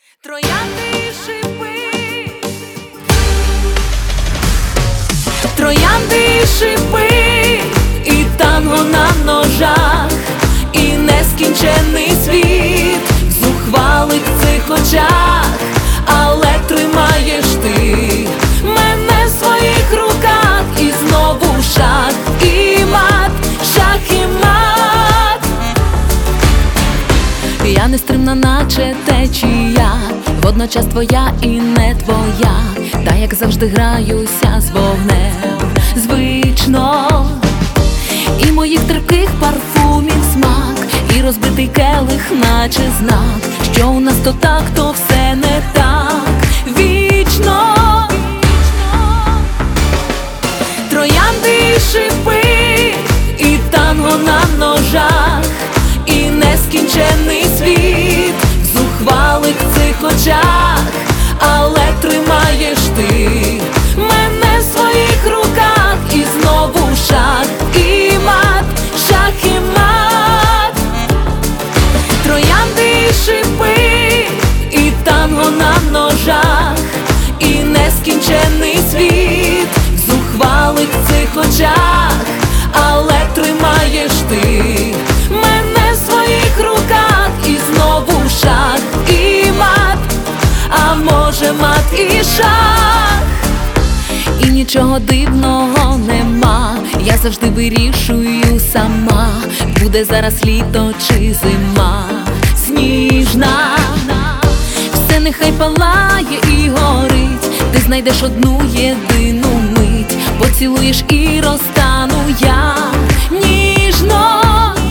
Троянди і шипи, троянди і шипи, і танго на ножах, і нескінчений світ в зухвалих цих очах, але тримаєш ти мене в своїх руках, і знову шах і мат, шах і мат. Я нестримна, наче течія, водночас твоя і не твоя, та як завжди граюся з вогнем звично, і моїх терпких парфумів смак, і розбитий келих, наче знак, що у нас то так, то все не так вічно. Троянди і шипи, і танго на ножах, і нескінчений світ в зухвалих цих очах, але тримаєш ти мене в своїх руках, і знову шах і мат, шах і мат. Троянди і шипи, і танго на ножах, і нескінчений світ в зухвалих цих очах, але тримаєш ти мене в своїх руках, і знову шах і мат, а може мат і шах. І нічого дивного нема, я завжди вирішую сама, буде зараз літо чи зима сніжна. Все нехай палає і горить, ти знайдеш одну єдину мить, поцілуєш і розтану я ніжно.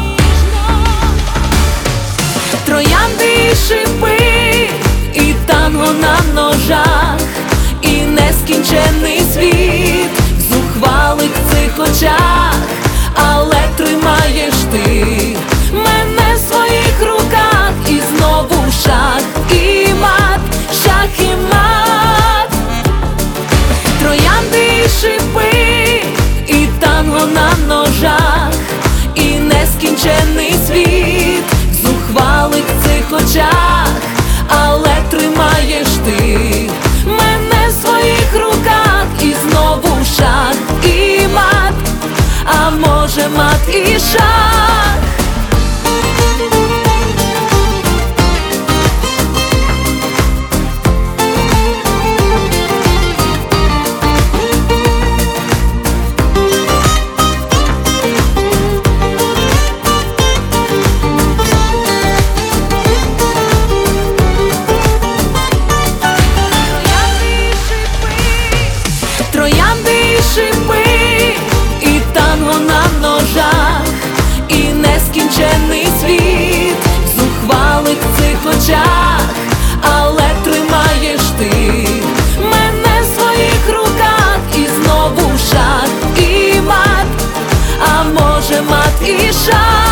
Троянди і шипи, і танго на ножах, і нескінчений світ в зухвалих цих очах, але тримаєш ти мене в своїх руках, і знову шах і мат, шах і мат. Троянди і шипи, і танго на ножах, і нескінчений світ в зухвалих цих очах, але тримаєш ти мене в своїх руках, і знову шах і мат, а може мат і шах. Троянди і шипи, і танго на ножах, і нескінчений світ в зухвалих цих очах, але тримаєш ти мене в своїх руках, і знову шах і мат, а може мат і шах.